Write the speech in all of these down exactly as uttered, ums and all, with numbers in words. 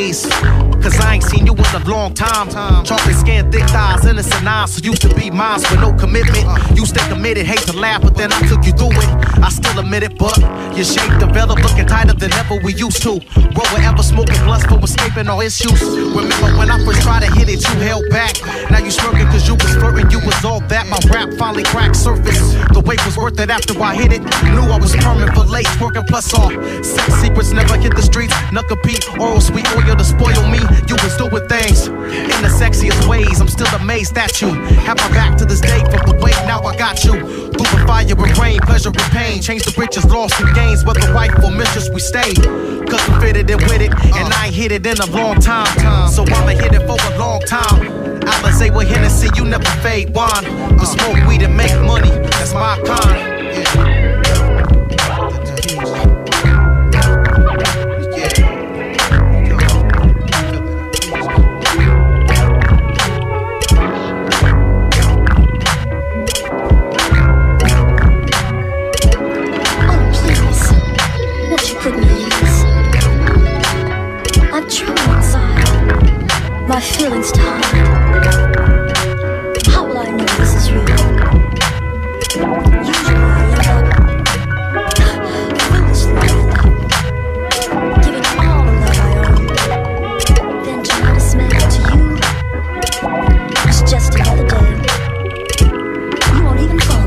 ways. Cause I ain't seen you in a long time. Chocolate skin, thick thighs, innocent eyes. So used to be mine with no commitment. You stay committed, hate to laugh, but then I took you through it. I still admit it, but your shape developed, looking tighter than ever we used to. Roll wherever, smoking blunts for escaping all issues. Remember when I first tried to hit it, you held back. Now you smirking cause you was flirting, you was all that. My rap finally cracked surface. The weight was worth it after I hit it. Knew I was permanent for late, working plus all. Sex secrets never hit the streets. Not compete, oral sweet oil to spoil me. You was doing things in the sexiest ways. I'm still amazed at you. Have my back to this day from the way now I got you. Through the fire and rain, pleasure and pain. Change the riches, lost and gains. Whether wife or mistress, we stay. Cause I'm fitted in with it, and I ain't hit it in a long time. So I'ma hit it for a long time. Alizé with Hennessy, you never fade wine. But smoke weed and make money, that's my kind. My feelings tired. How will I know this is real? Usually I end up foolishly end up giving all the love I own. Then try to smell it to you. It's just another day. You won't even phone.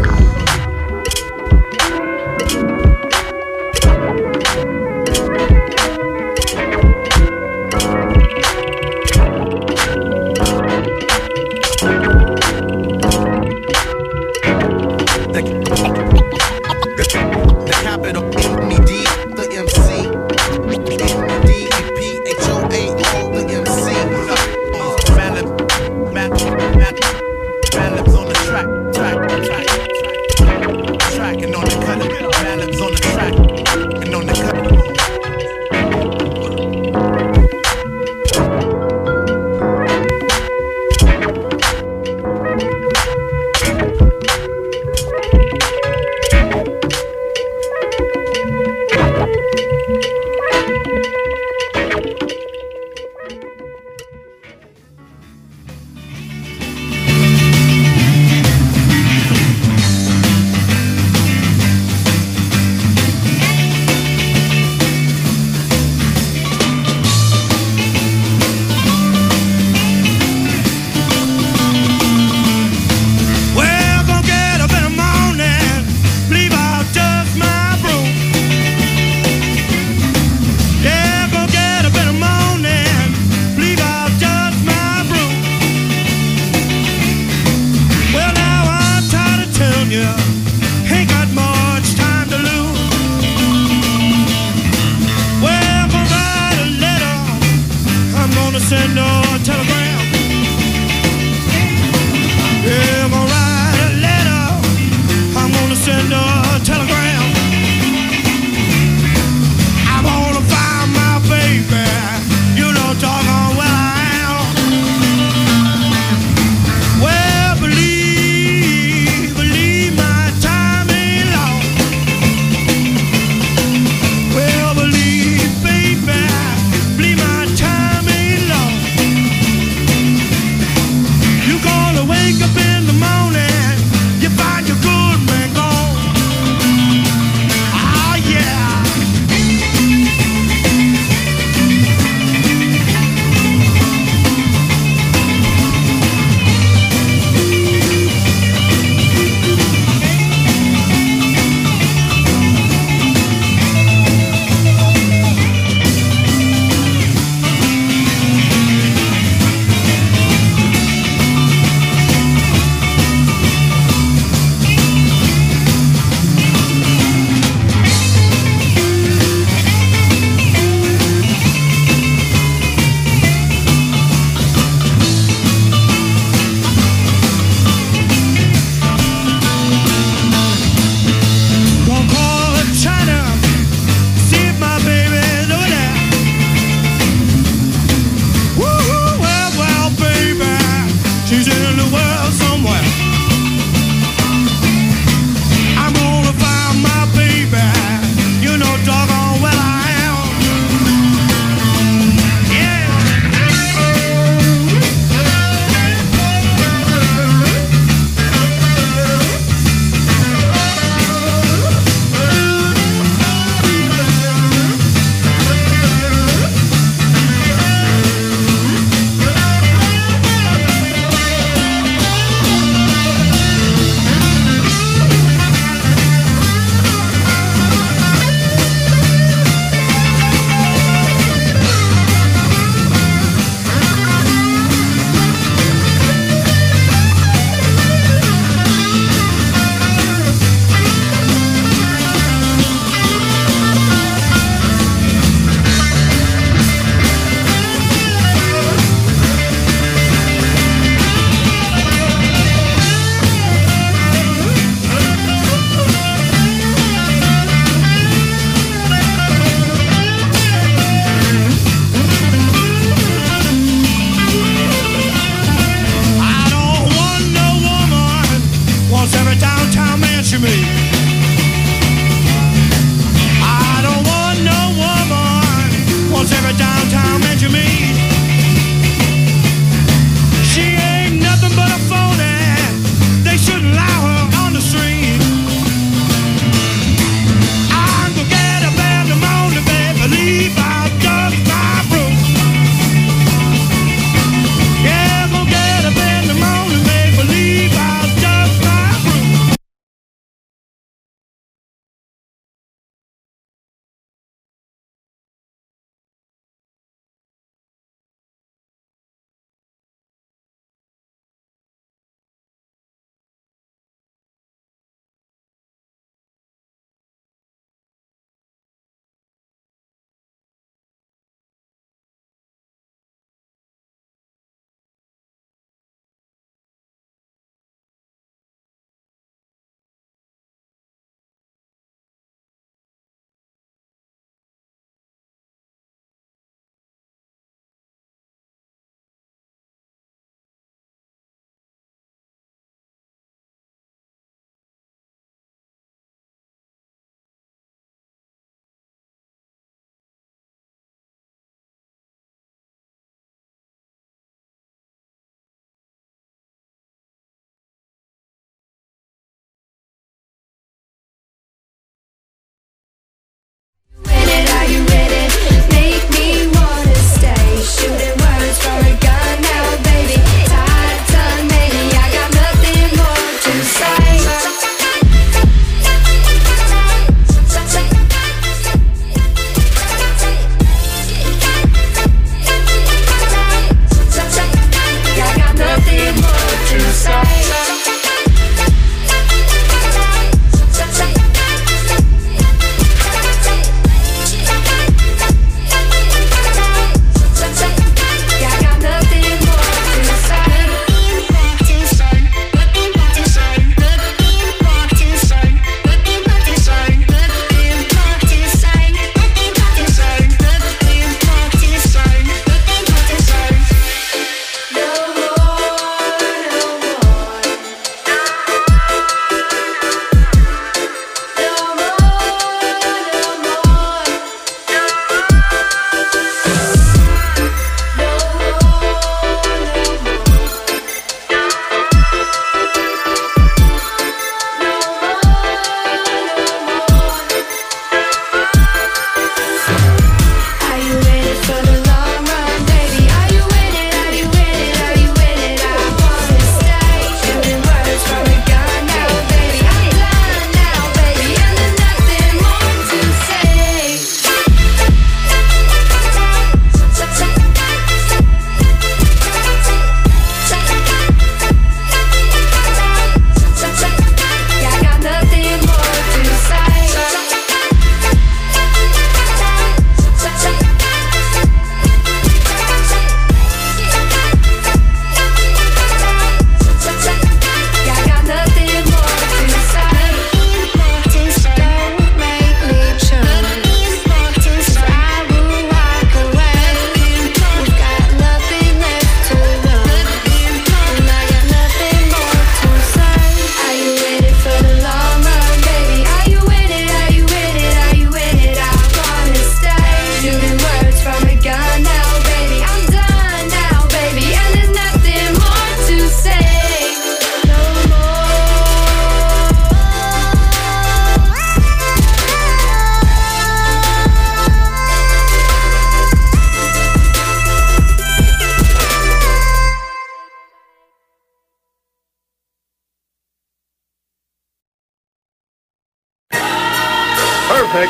Perfect.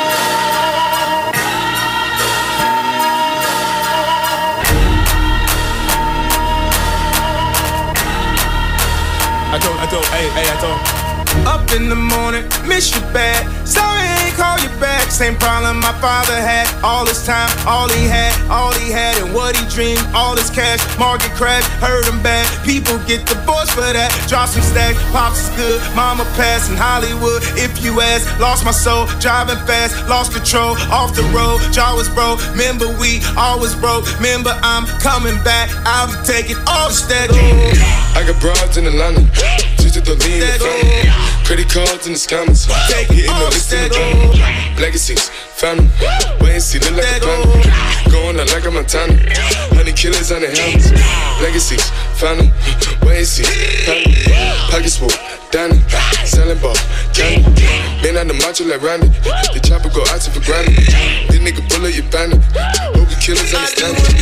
I told, I told, hey, hey, I told. Up in the morning, miss you bad. Sorry I ain't call you back. Same problem my father had. All his time, all he had, all he had, and what he dreamed. All his cash, market crash, hurt him bad. People get divorced for that. Drop some stacks, pops is good. Mama passed in Hollywood. If you ask, lost my soul, driving fast, lost control, off the road. Jaw was broke. Remember we always broke. Remember I'm coming back. I'll be taking all the stacks. I got broads in Atlanta, just to lean the family. Credit cards in the scammers, hitting the list in the van. Legacies, family, wait and see, look like a panda. Going out like a Montana, honey killers on the helmets. Legacies, family, wait and see, family. Pockets full, Danny, selling ball, candy. Man on the macho like Randy, the chopper go out to for granted. This nigga bullet, you bandit. Hope the killers understand it.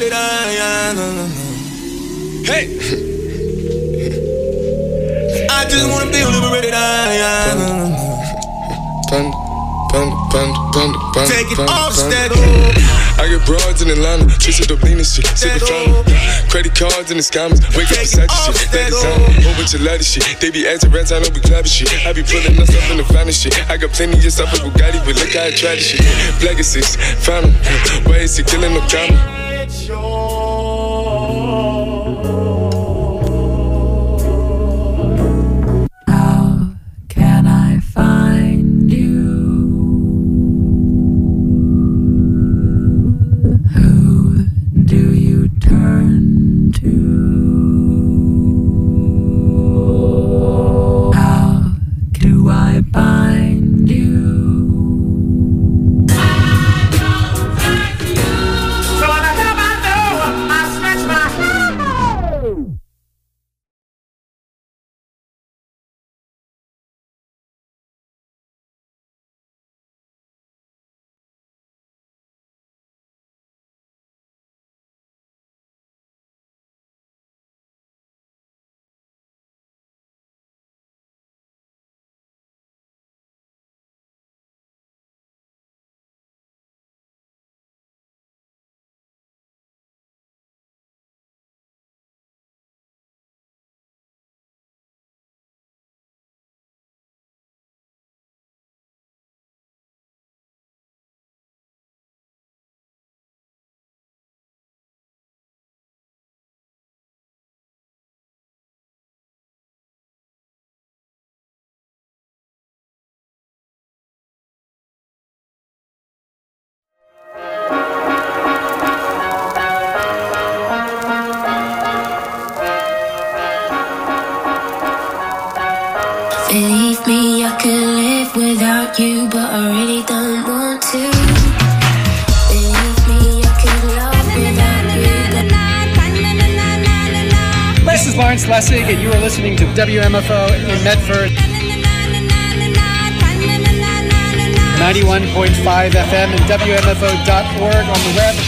Hey! I just wanna be liberated. Panda, panda, panda, panda, panda. Take it off stack. I get broads in Atlanta, just to the lean and shit, sit the family. Credit cards and the scammers, wake up beside your shit. That design, whole bunch of ladder shit. They be acting rats, I know we clapping shit. I be pulling us up in the finest shit. I got plenty of stuff like Bugatti, but look how I try this shit. Black is six, family, why is he killing no comma? Believe me, I could live without you, but I really don't want to. Believe me, I could love without you, but... This is Lawrence Lessig, and you are listening to W M F O in Medford. ninety-one point five F M and W M F O dot org on the web.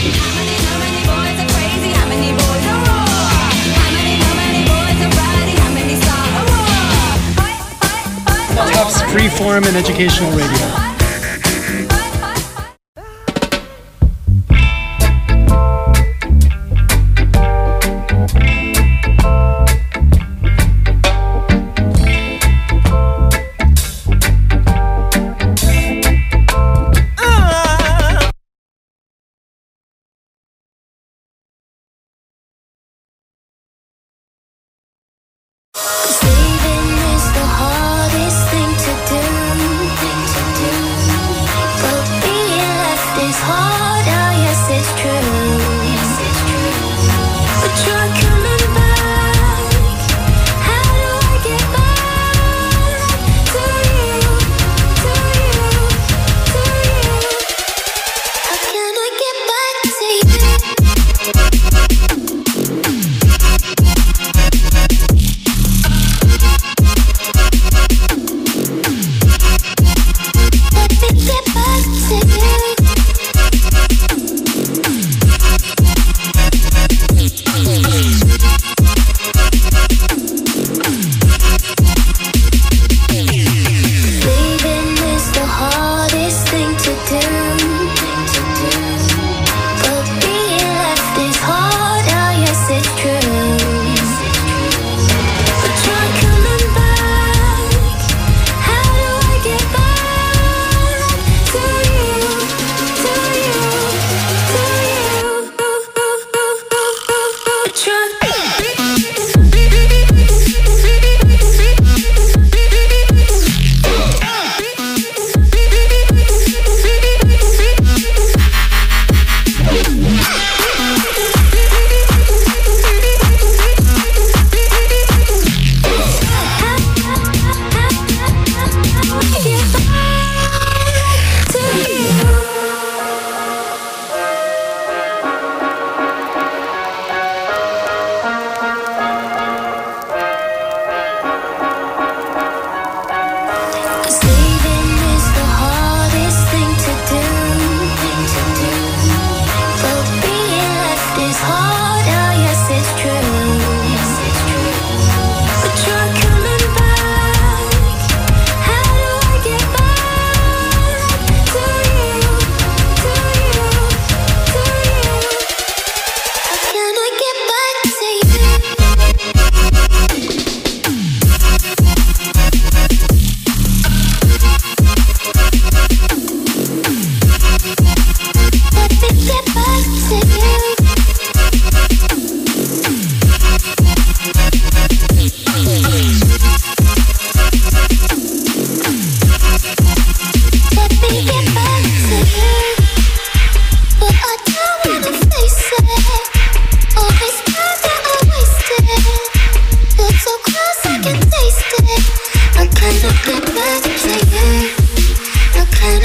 Tufts Freeform and Educational Radio.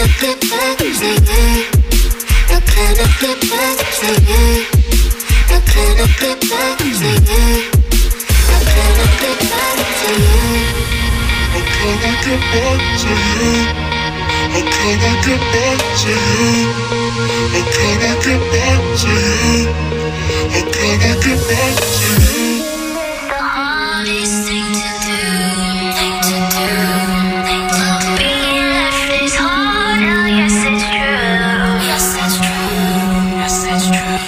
get back to you? How can I get back to you? How can I get back to you? How can I get back to you? How can I get back to you? How can I get back to you? How can I get back to you? How can I get back to you? The hardest thing to do, thing to do, thing to do. Being left is hard, oh yes it's true. Yes that's true, yes that's true.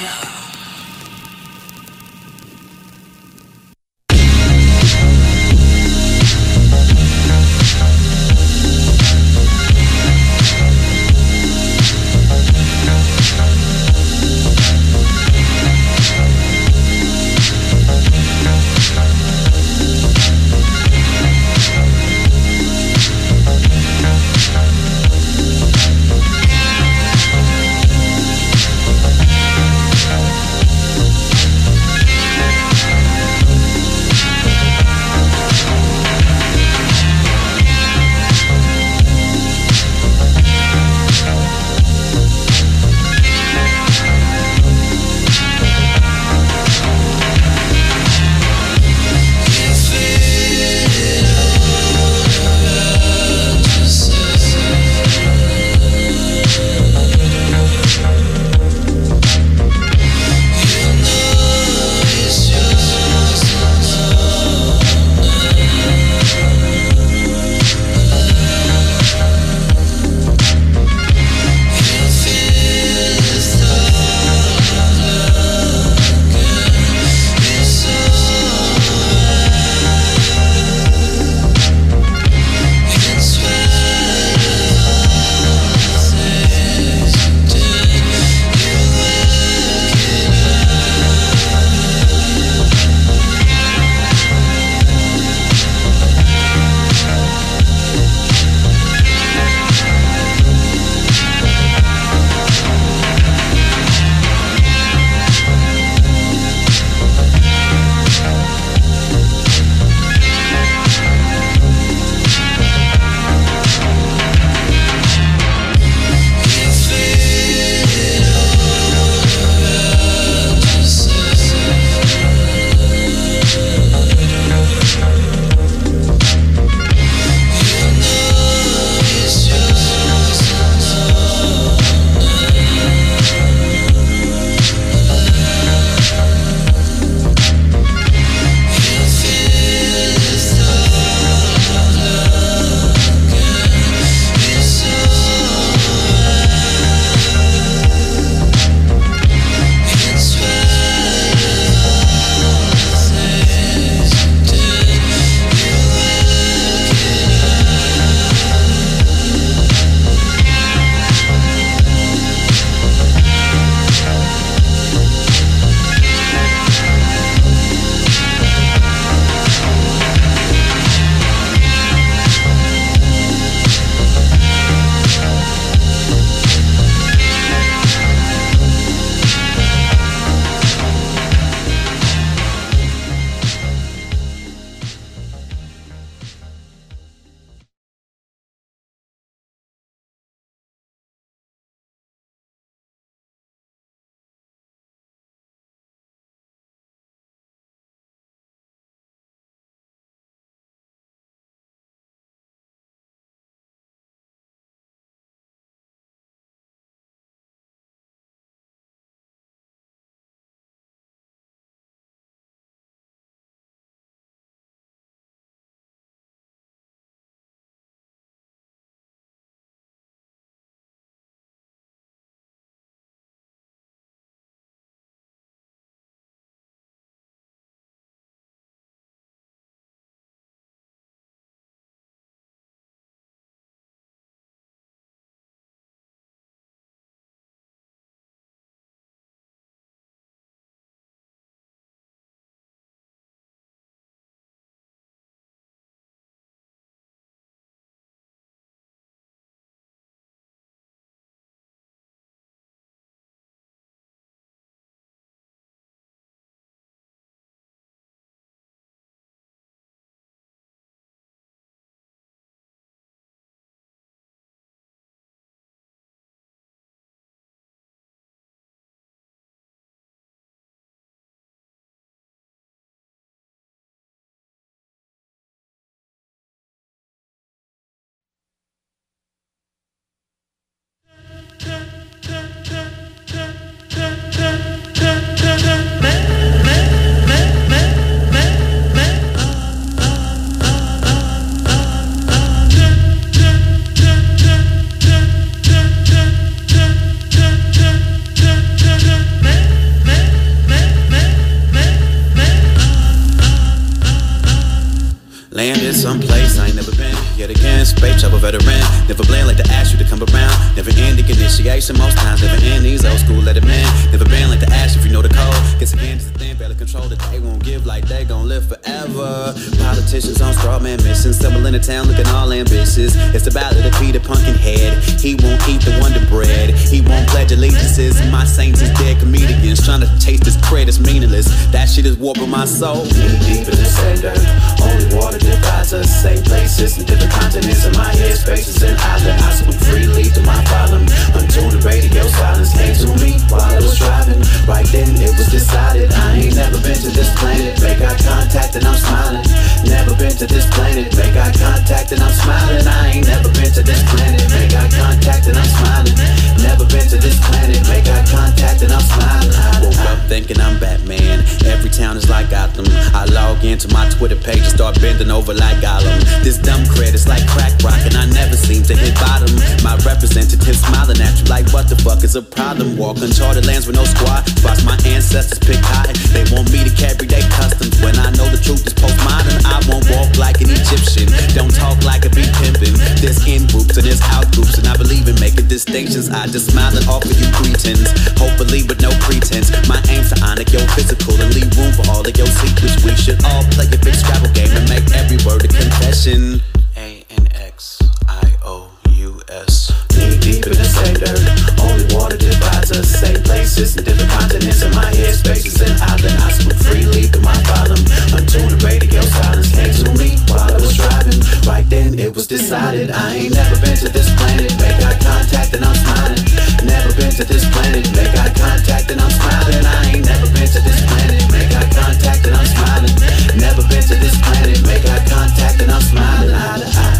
recreation. Most times living in these old school let it man. Never been like the ash if you know the code. Gets again, just a thing, barely control that they won't give like they gon' live forever. Politicians on straw man missions, stumble in the town looking all ambitious. It's the ballad of Peter Pumpkinhead. He won't eat the Wonder Bread. He won't pledge allegiances. My saints is dead comedians trying to taste this bread is meaningless. That shit is warping my soul. Knee deep in the same dirt. Only water divides us. Same places and different continents. In my head spaces and island. I swim freely through my problem. Until the radio silence came to me while I was driving. Right then it was decided I ain't never been to this planet. Make eye contact and I'm smiling. Never been to this planet. Make eye contact and I'm smiling. I ain't never been to this planet. Make eye contact and I'm smiling. Never been to this planet. Make eye contact and I'm smiling. Woke up thinking I'm Batman. Every town is like Gotham. I log into my Twitter page and start bending over like Gollum. This dumb cred is like crack rock and I never seem to hit bottom. My representative smiling at you like what the fuck is a problem? Walk uncharted lands with no squad. Watch my ancestors pick cotton. They want me to carry their customs. When I know the truth is postmodern, I won't walk like an Egyptian. Don't talk like a big pimpin'. There's in groups and there's out groups, and I believe in making distinctions. I just smile and offer you greetings, hopefully with no pretense. My aim's to honor your physical and leave room for all of your secrets. We should all play a big Scrabble game and make every word a confession. A N X I O U S. Knee deep in the same dirt. Only water divides us. Same places and different continents. In my head spaces and island. I swim freely through my bottom. Until the radio silence came to me while I was driving. Right then it was decided I ain't never been to this planet. Make eye contact and I'm smiling. Never been to this planet. Make eye contact and I'm smiling. I ain't never been to this planet. Make eye contact and I'm smiling. Never been to this planet. Make eye contact and I'm smiling. Eye to eye.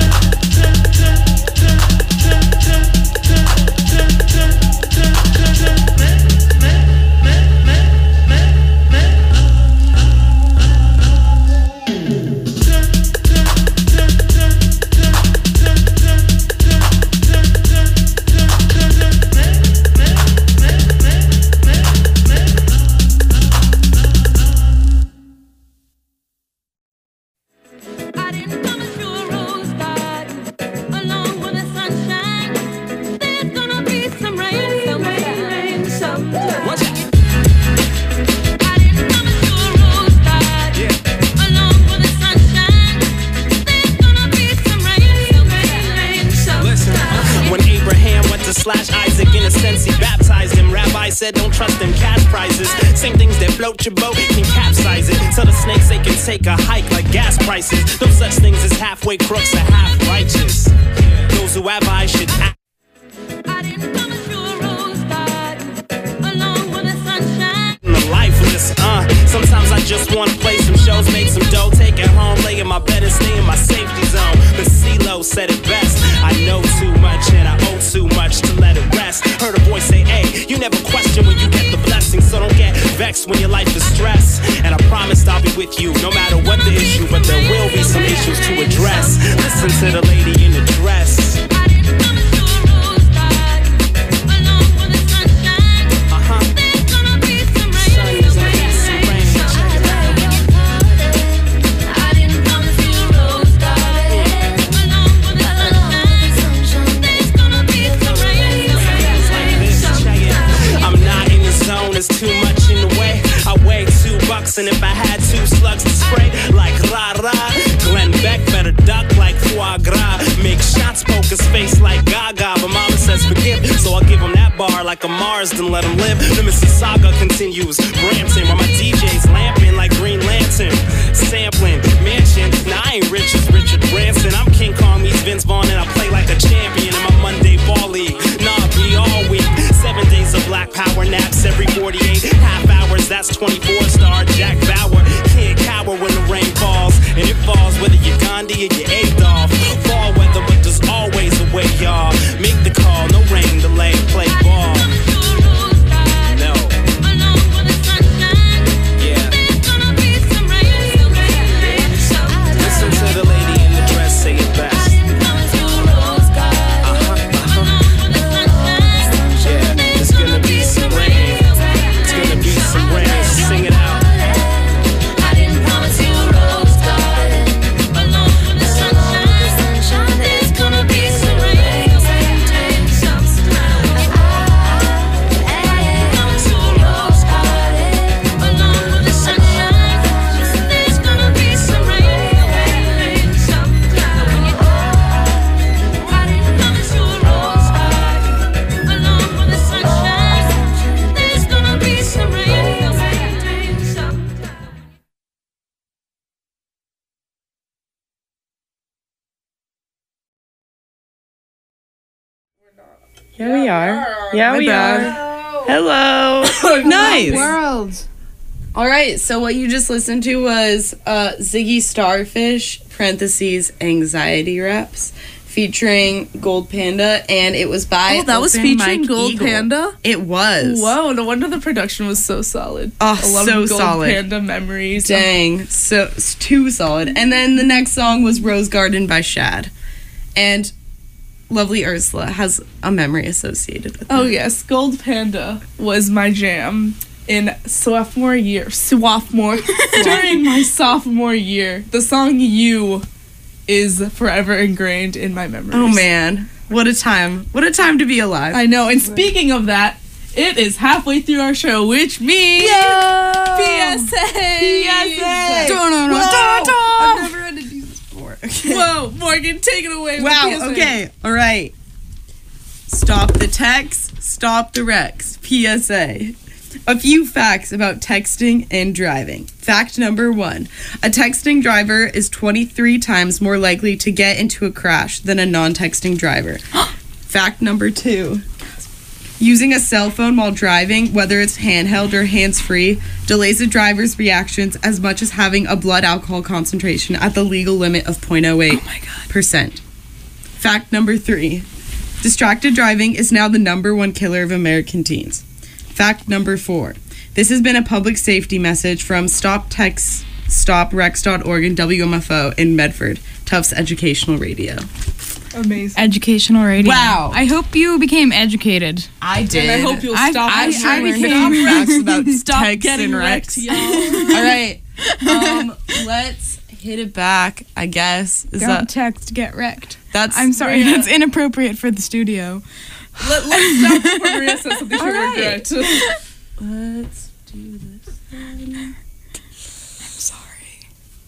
Said don't trust them cash prizes. Same things that float your boat can capsize it. Tell the snakes they can take a hike like gas prices. No such things as halfway crooks or half righteous. Those who have eyes should act. I didn't promise you a rose garden along with the sunshine. The lifeless, uh. Sometimes I just wanna play some shows, make some dough, take it home, lay in my bed and stay in my safety zone. But CeeLo said it best. I know too much and I owe too much to let it rest. Heard a voice say, hey, you never question when you get the blessing, so don't get vexed when your life is stressed. And I promised I'll be with you no matter what the issue, but there will be some issues to address. Listen to the lady in the dress. Too much in the way. I weigh two bucks, and if I had two slugs to spray, like rah rah, Glenn Beck better duck like foie gras. Make shots, poke his face like Gaga, but mama says forgive, so I'll give him that bar like a Mars, then let him live. The Mississauga continues, Brampton, where my D J's lamping like Green Lantern, sampling mansions. Now I ain't rich as Richard Branson. I'm King Kong meets Vince Vaughn, and I play like a champion in my Monday ball league. Nah, be all week. Seven days of black power naps every forty-eight half hours. That's twenty-four star Jack Bauer. Can't cower when the rain falls, and it falls whether you're Gandhi or you're Adolf. Fall weather, but there's always a way, y'all. Make the call, no rain delay, play ball. No. Yeah. Listen to the lady in the dress say it best. Sing it Here we are. Yeah, My we bad. are. Hello. Nice. World. All right, so what you just listened to was uh, Ziggy Starfish, parentheses, Anxiety Reps, featuring Gold Panda, and it was by Oh, that was Open featuring Mike Gold Eagle. Panda? It was. Whoa, no wonder the production was so solid. Oh, I love so Gold solid. Panda memories. Dang, so it's too solid. And then the next song was Rose Garden by Shad. And lovely Ursula has a memory associated with it. Oh yes, Gold Panda was my jam in sophomore year. Sophomore. During my sophomore year. The song You is forever ingrained in my memories. Oh man, what a time. What a time to be alive. I know, and speaking of that, it is halfway through our show, which means P S A! P S A! I've never had to do this before. Okay. Whoa, Morgan, take it away. with Wow, P S A. okay, all right. Stop the text, stop the Rex. P S A. A few facts about texting and driving. Fact number one. A texting driver is twenty-three times more likely to get into a crash than a non-texting driver. Fact number two. Using a cell phone while driving, whether it's handheld or hands-free, delays a driver's reactions as much as having a blood alcohol concentration at the legal limit of zero point zero eight percent. Fact number three. Distracted driving is now the number one killer of American teens. Fact number four. This has been a public safety message from Stop Text Stop Rex dot org and W M F O in Medford, Tufts Educational Radio. Amazing. Educational radio. Wow. I hope you became educated. I did. And I hope you'll I- stop. I- answering I my became- phone. Facts about Stop text getting and wrecked, Rex. y'all. All right. Um, let's hit it back, I guess. Is Don't that text, get wrecked. that's I'm sorry, Maria. that's inappropriate for the studio. Let, let's stop before Maria says something she'll All right. regret. Let's do this then. I'm sorry.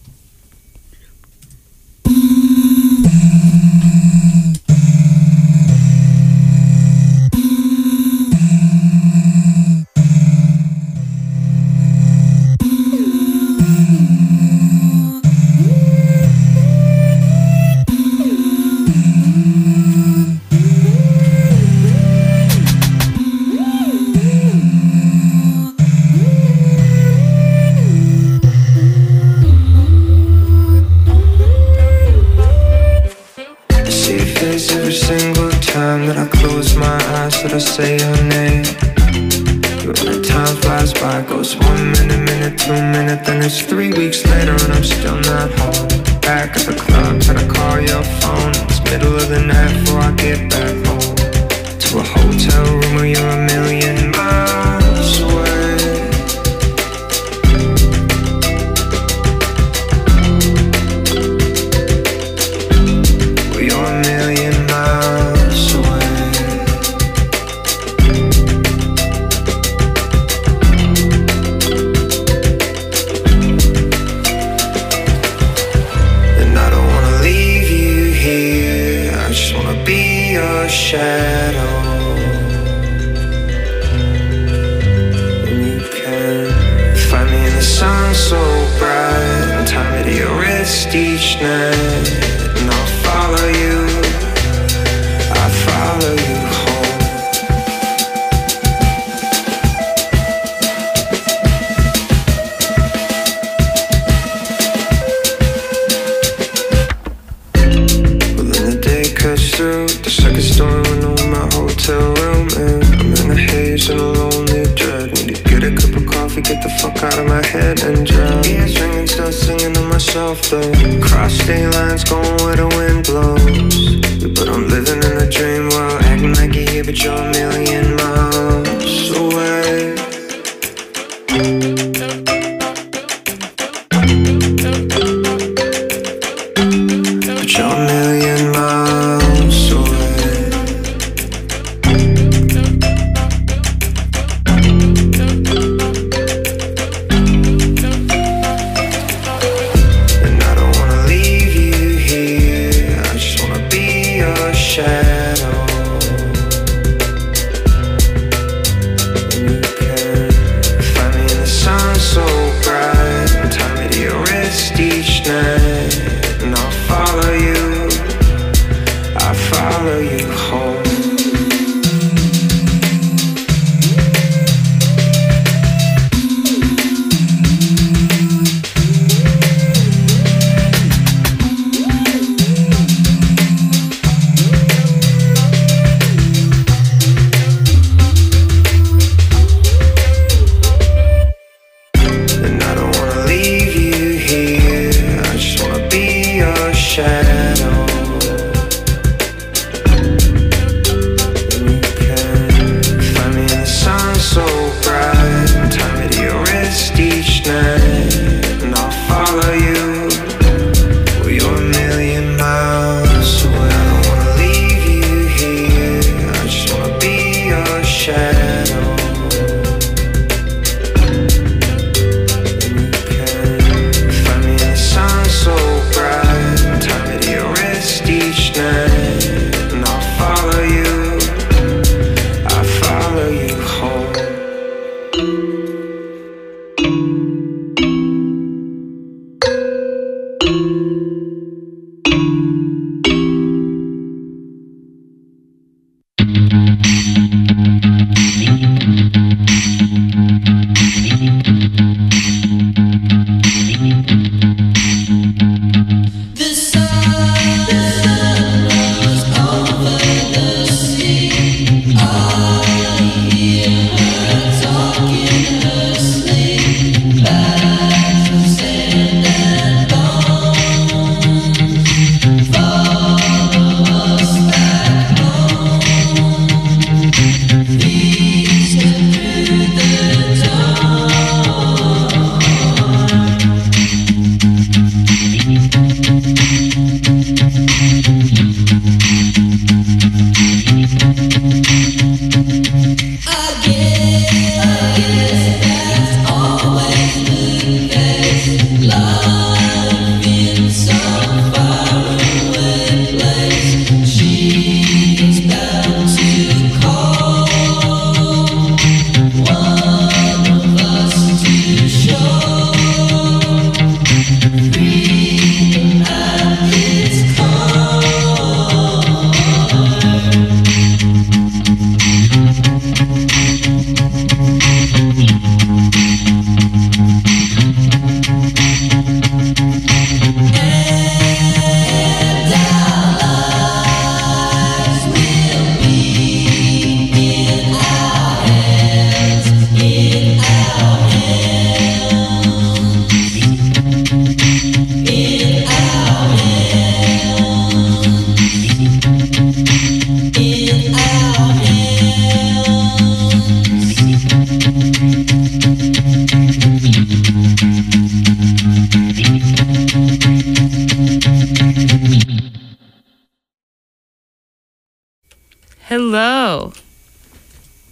I see your face every single time that I close my eyes, that I say your name. But when time flies by, goes one minute, minute, two minute, then it's three weeks later and I'm still not home. Back at the club, trying to call your phone. It's middle of the night before I get back home. To a hotel room where you're a million miles away. Where you're a million miles away. And I don't wanna leave you here, I just wanna be your shadow. And you can find me in the sun so bright, and tie me to your wrist each night. And I'll follow you, I'll follow you home. Well, then the day cuts through the second story window in my hotel room, and I'm in a haze and a lonely dread. Need to get a cup of coffee, get the fuck out of my head and drown. Ears ringing, start singing to myself though. Cross state lines, going where the wind blows. But I'm living in a dream world, acting like you're here, but you're a million miles away. But you're a million miles away. And I don't wanna leave you here, I just wanna be your shadow.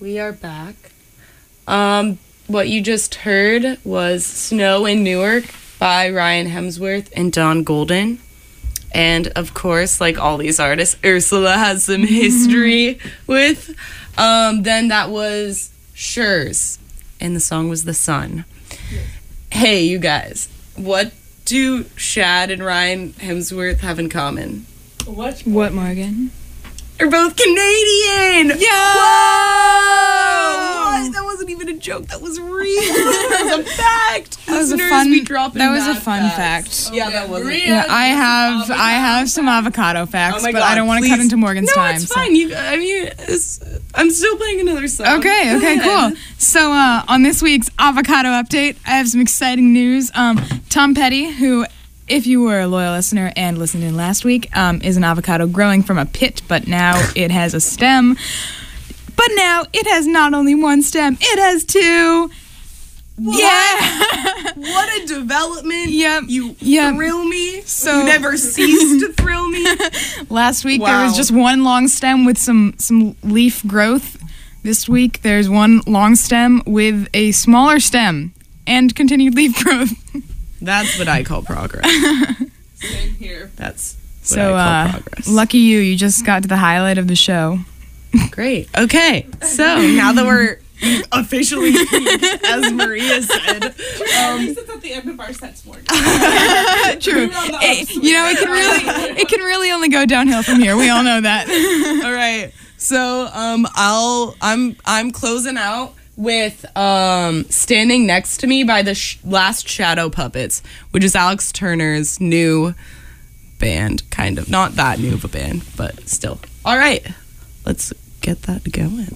We are back. Um, what you just heard was Snow in Newark by Ryan Hemsworth and Don Golden. And, of course, like all these artists, Ursula has some history with. Um, then that was Schurz, and the song was The Sun. Yes. Hey, you guys, what do Shad and Ryan Hemsworth have in common? What? What, Morgan? They're both Canadian! Yeah! Whoa! What? That wasn't even a joke. That was real. That was a fact. That was Listeners, a fun. we drop in That was a mad fun facts. fact. Yeah, that was. Yeah, I have. I have some avocado facts, Oh my but God, I don't want to cut please. into Morgan's no, time. it's so- fine. You, I mean, it's, I'm still playing another song. Okay, Go okay, ahead. cool. So uh, on this week's avocado update, I have some exciting news. Um, Tom Petty, who, if you were a loyal listener and listened in last week, um, is an avocado growing from a pit, but now it has a stem. But now it has not only one stem, it has two. What? Yeah. What a development. Yep. You Yep. thrill me. So- you never cease to thrill me. Last week there Wow. was just one long stem with some some leaf growth. This week there's one long stem with a smaller stem and continued leaf growth. That's what I call progress. Same here. That's what So I uh, call progress. lucky you, you just got to the highlight of the show. Great. Okay. So now that we're officially peaked, as Maria said. At least it's at the end of our sets, Morgan. True. It- you know, it can really it can really only go downhill from here. We all know that. All right. So um, I'll I'm I'm closing out with um, Standing Next to Me by the sh- Last Shadow Puppets, which is Alex Turner's new band, kind of. Not that new of a band, but still. All right. Let's get that going.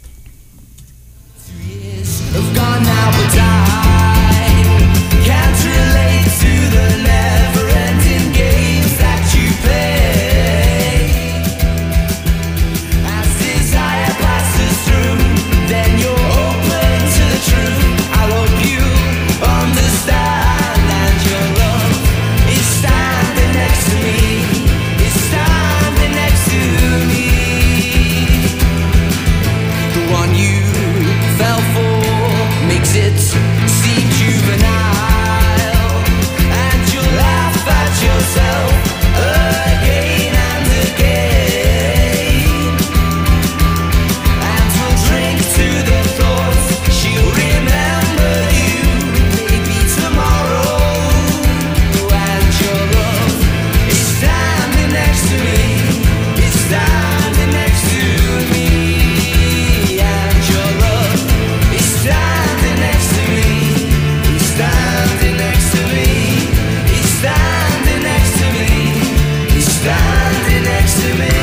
Have gone now, but I can't relate to the never-ending games that you play. As desire passes through, then you're open to the truth. I hope you understand that your love is standing next to me. Is standing next to me. The one you fell for makes it seem juvenile, and you laugh at yourself again and again, and we'll drink to the thoughts she'll remember you maybe tomorrow, and your love is standing next to me, is standing next to me, and your love is standing next to me, he's standing next to me, he's standing next to me, he's standing next to me.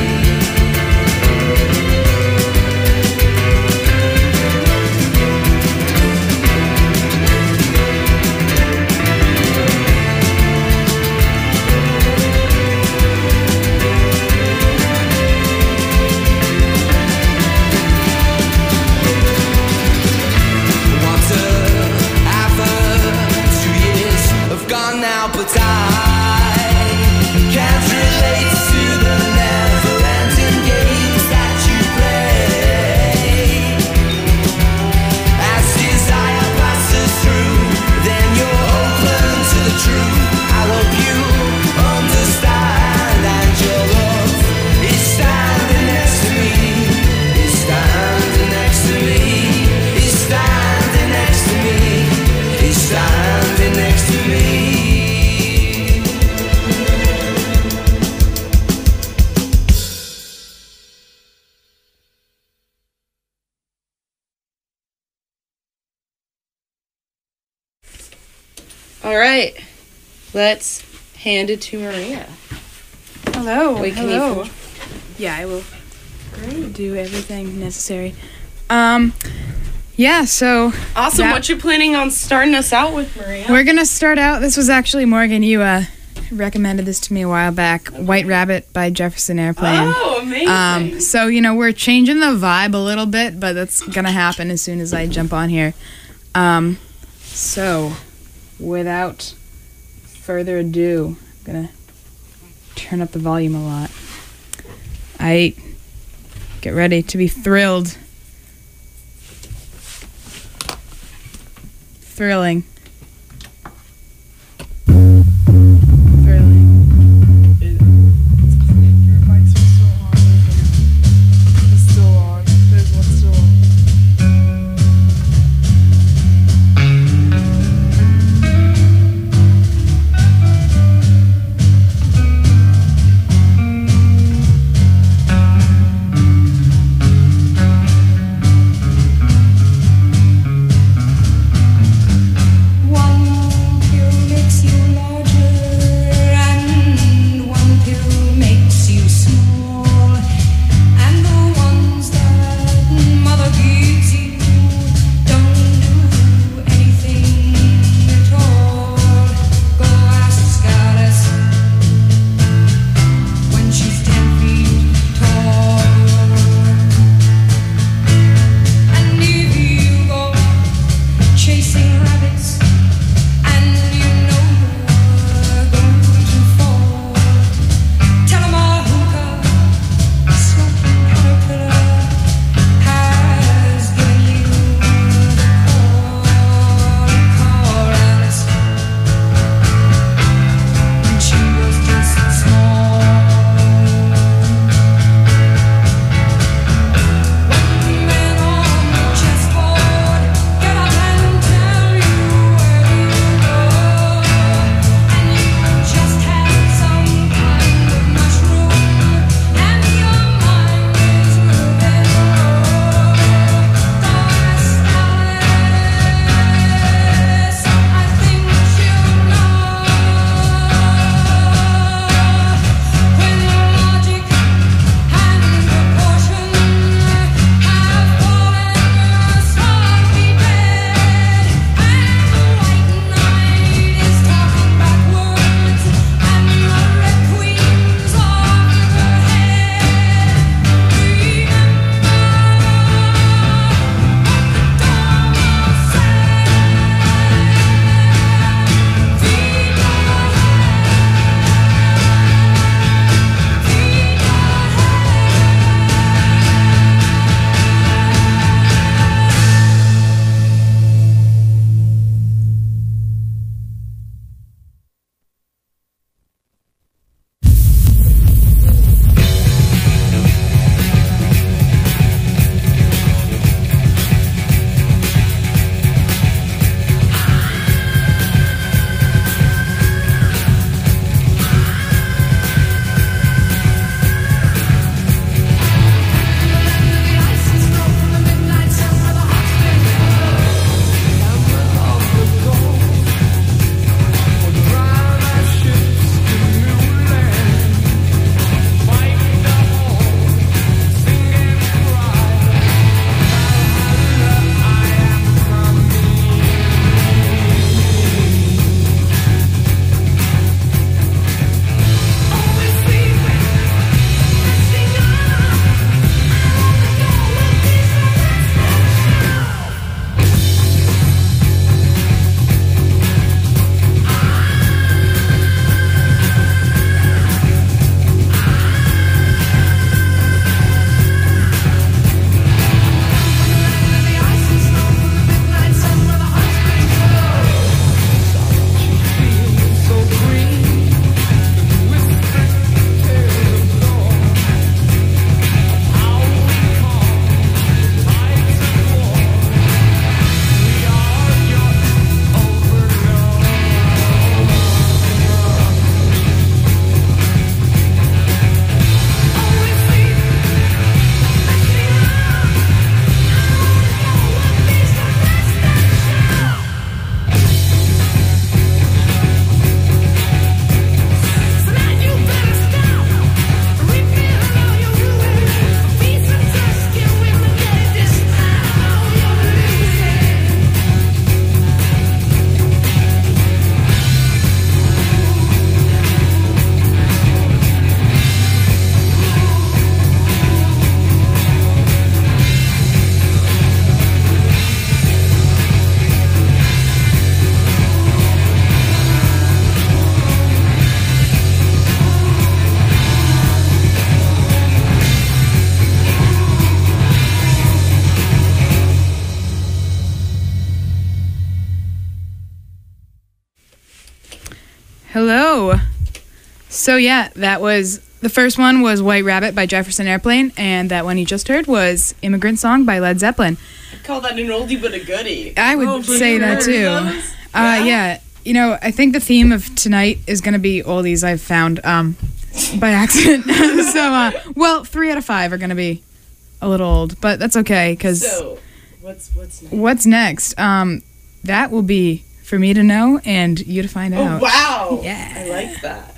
Once ever, two years have gone now, but I can't relate to the never-ending games that you play. As desire passes through, then you're open to the truth. I hope you understand that your love is standing next to me, is standing next to me. He's standing next to me. He's standing next to me. All right. Let's hand it to Maria. Hello. Wait, can hello. you Yeah, I will. Great. Do everything necessary. Um, yeah. So Awesome. that- What you planning on starting us out with, Maria? We're gonna start out. This was actually Morgan. You uh recommended this to me a while back. White Rabbit by Jefferson Airplane. Oh, amazing. Um, so you know we're changing the vibe a little bit, but that's gonna happen as soon as I jump on here. Um, so without further ado, I'm gonna turn up the volume a lot. I get ready to be thrilled Thrilling. Hello. So yeah, that was the first one was White Rabbit by Jefferson Airplane, and that one you just heard was Immigrant Song by Led Zeppelin. I call that an oldie but a goodie. I would oh, say that too. Yeah? Uh, yeah. You know, I think the theme of tonight is going to be oldies I've found um, by accident. so, uh, well, three out of five are going to be a little old, but that's okay because. So, what's what's next? What's next? Um, that will be for me to know and you to find oh, out. Wow! Yeah, I like that.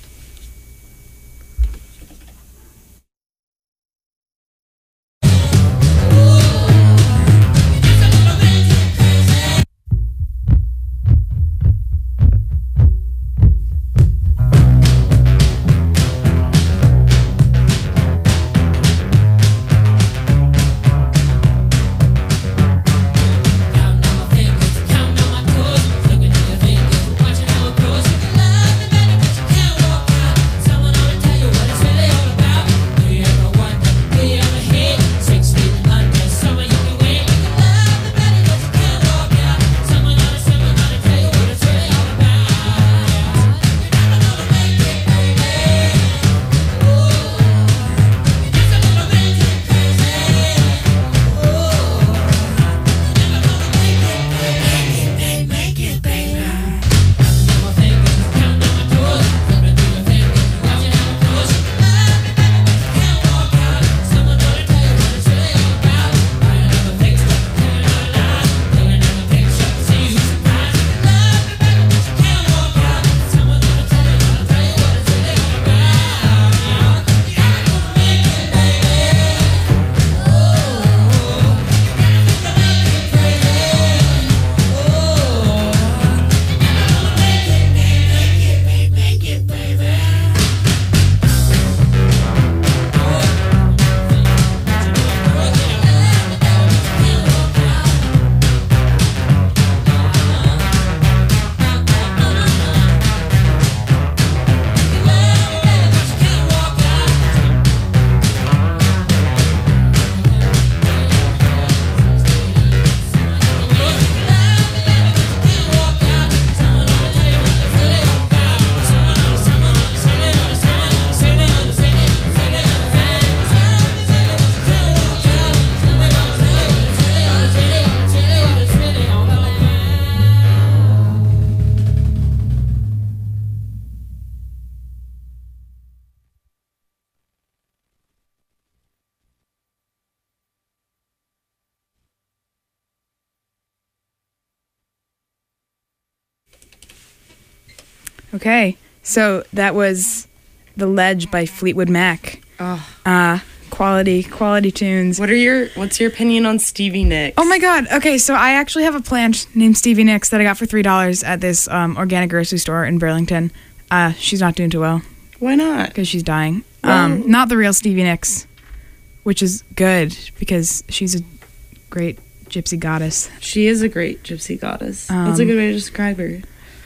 Okay, so that was The Ledge by Fleetwood Mac. Oh. Uh, quality, quality tunes. What are your, what's your opinion on Stevie Nicks? Oh my god, okay, so I actually have a plant named Stevie Nicks that I got for three dollars at this um, organic grocery store in Burlington. Uh, she's not doing too well. Why not? Because she's dying. Um, Oh. not the real Stevie Nicks, which is good because she's a great gypsy goddess. She is a great gypsy goddess. Um, That's a good way to describe her.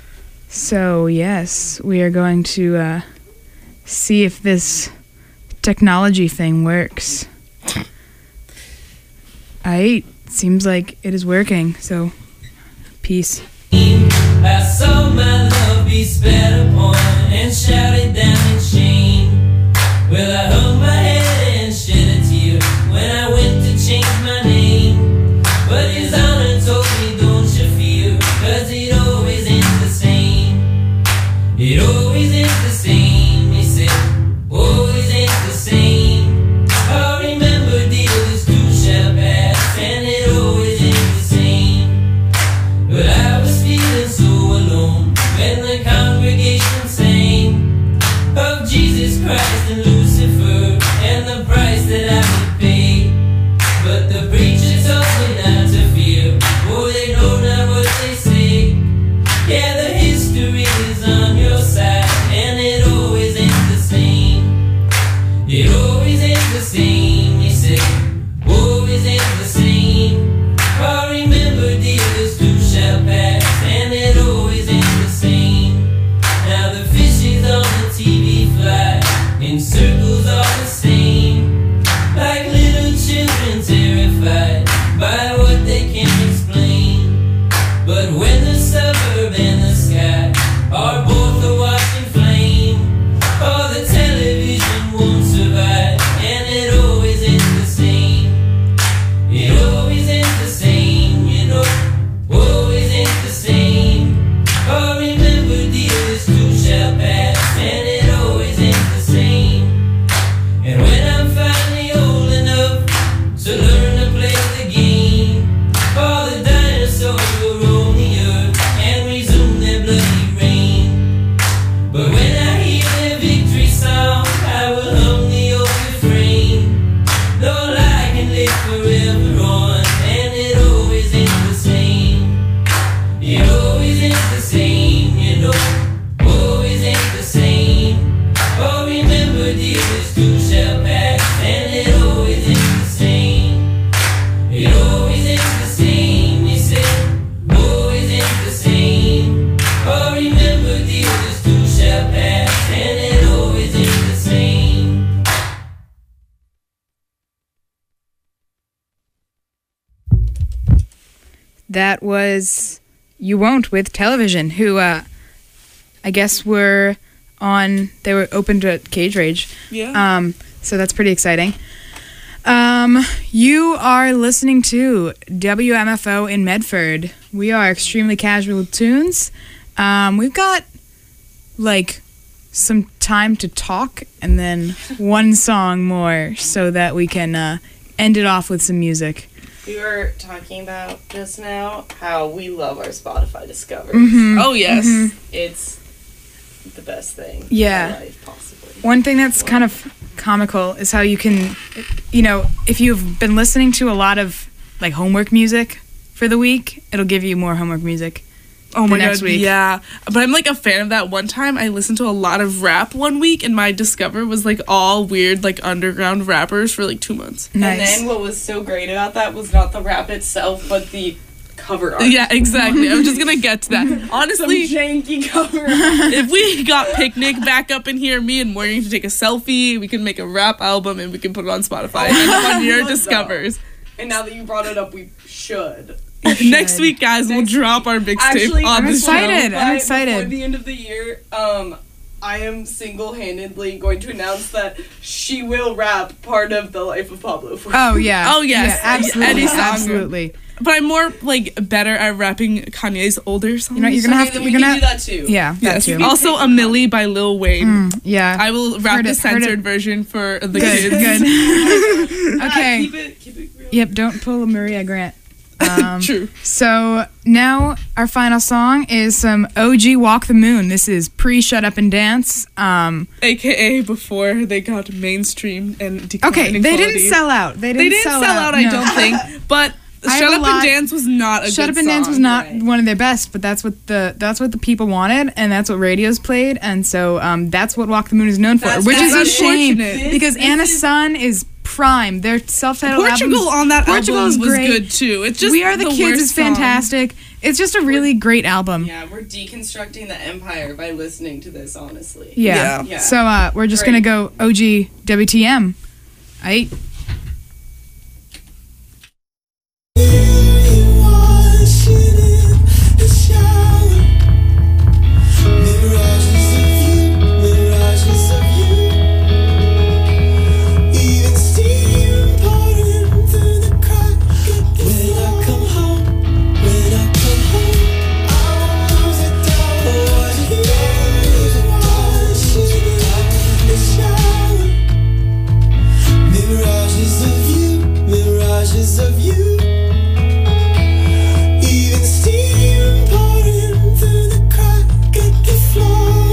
So, yes, we are going to uh, see if this technology thing works. Aight, seems like it is working, so peace. I saw my love be spat upon and shouted down in shame. Well, I hung my head and shed a tear when I went to change my name. But his honor told me, don't you fear, cause it always ends the same. It always ends the same, he said, always ends the same. I remember, dear, this too shall pass, and it always ends the same. But I was feeling so alone when the congregation sang of Jesus Christ and Lucifer and never on, and it always ain't the same. It always ain't the same, you know, always ain't the same. Oh, remember, dear, this too shall pass, and it always ain't the same. It always ain't the same, he said, always ain't the same. Oh, remember, dear, this too shall pass, and it always ain't the same. That was You Won't with Television, who uh, I guess were on, they were open to Cage Rage. Yeah. Um, so that's pretty exciting. Um, you are listening to W M F O in Medford. We are Extremely Casual Tunes. Um, we've got like some time to talk and then one song more so that we can uh, end it off with some music. We were talking about just now how we love our Spotify discoveries. Mhm. Oh, yes. Mhm. It's the best thing Yeah. in life, possibly. One thing that's kind of comical is how you can, you know, if you've been listening to a lot of like homework music for the week, it'll give you more homework music. Oh my the next god, week. yeah. But I'm like a fan of that. One time I listened to a lot of rap one week and my discover was like all weird like underground rappers for like two months. And then what was so great about that was not the rap itself, but the cover art. Yeah, exactly. I was just gonna get to that. Honestly, Some janky cover art. if we got Picnic back up in here, me and Morgan to take a selfie, we can make a rap album and we can put it on Spotify and on your discovers. And now that you brought it up, we should. Next week, guys, we'll drop our mixtape Actually, on I'm the show. excited. I'm By- excited. Before the end of the year, um, I am single-handedly going to announce that she will rap part of The Life of Pablo. For Oh yeah. Oh, yes. Yeah, absolutely. Any song. Absolutely. But I'm more like better at rapping Kanye's older songs. You know, you're gonna have to. we You're can gonna do that too. Yeah, that Yes. too. Also, a Millie by Lil Wayne. Mm, yeah. I will rap Heard the it, heard censored it. version for the Good. kids. Good. Okay. Keep it, keep it real. Yep. Don't pull a Maria Grant. Um, True. So now our final song is some O G Walk the Moon. This is pre Shut Up and Dance. Um, A K A before they got mainstream and declined okay, in they quality. didn't sell out. They didn't, They didn't sell, sell out, I no. don't think. But I Shut have Up a lot- and Dance was not a Shut good Up and Dance was song. not right. one of their best, but that's what the that's what the people wanted, and that's what radios played, and so um, that's what Walk the Moon is known for, That's- which is a that's shame unfortunate. because This- Anna this is- Sun is prime. Their self-titled Portugal albums, on that Portugal album is was great. good too. It's just We Are the, Kids worst is song. fantastic. It's just a really great album. Yeah, we're deconstructing the empire by listening to this, honestly. Yeah. Yeah. So uh, we're just Great. gonna go O G W T M. Aight. Mirages of you, mirages of you. Even steam pouring through the crack at the floor.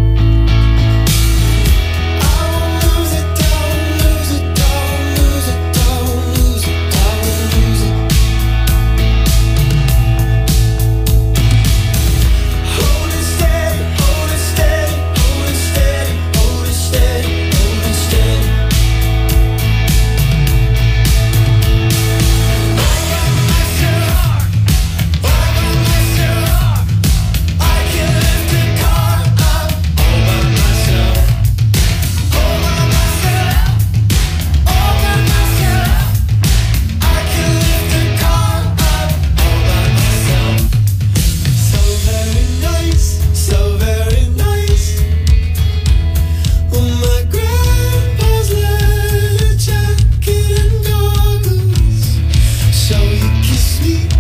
I'll lose it down, lose it down, lose it down, lose it down, lose it. Hold it steady, hold it steady, hold it steady, hold it steady, hold it steady. So very nice. Oh, my grandpa's leather jacket and goggles. So you kiss me